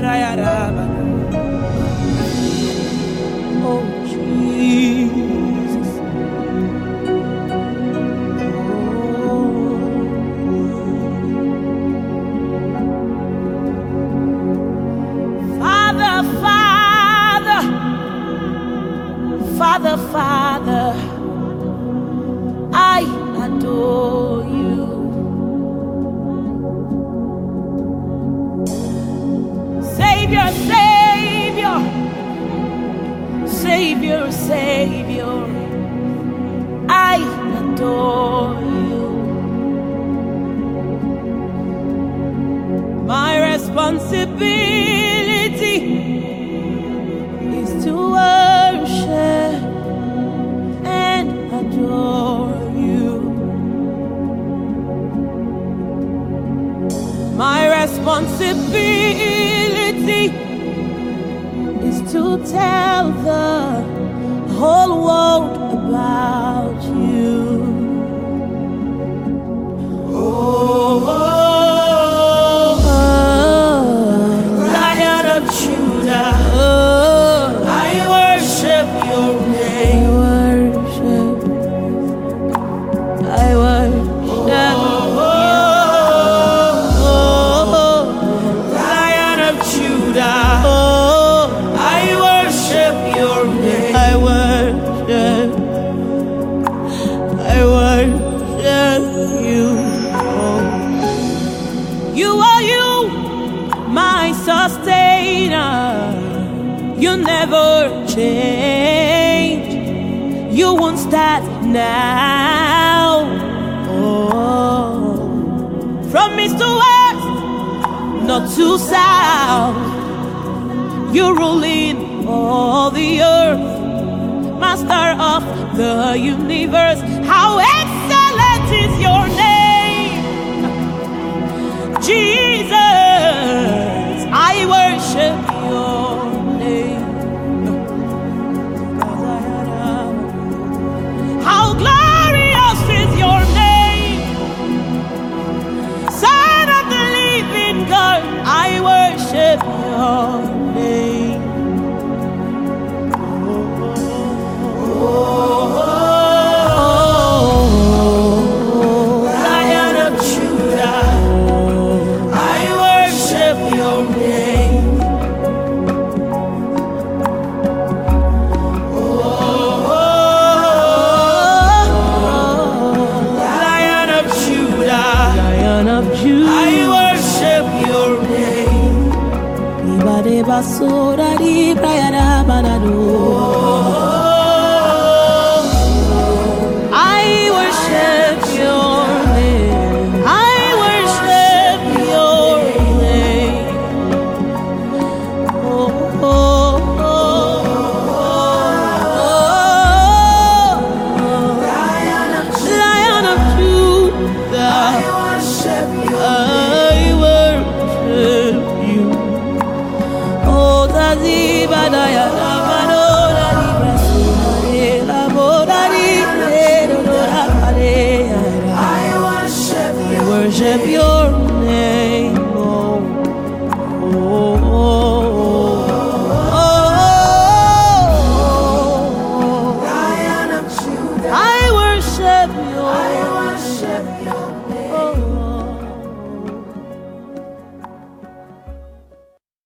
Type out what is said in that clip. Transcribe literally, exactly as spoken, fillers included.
Oh, Jesus. Father, Father, Father, Father, I adore you. Savior, Savior, Savior, Savior, I adore you. My responsibility is to worship and adore you. My responsibility is to tell the whole world about you. Oh, oh, oh, Lion of Judah, oh, I worship your name. I worship, I worship. Sustainer, you never change. You won't start now. Oh. From east to west, not to south, you're ruling all the earth, master of the universe. How excellent is your name, Jesus. I worship your name. How glorious is your name, Son of the living God. I worship your name. Oh, oh, oh, Lion of Judah, I worship your name. Oh, oh, Lion of Judah, Lion of Judah, I worship your name. Ibade basura di prayara banado. Worship your name, oh, oh, oh, oh, Lion of Judah, I worship you, I worship you.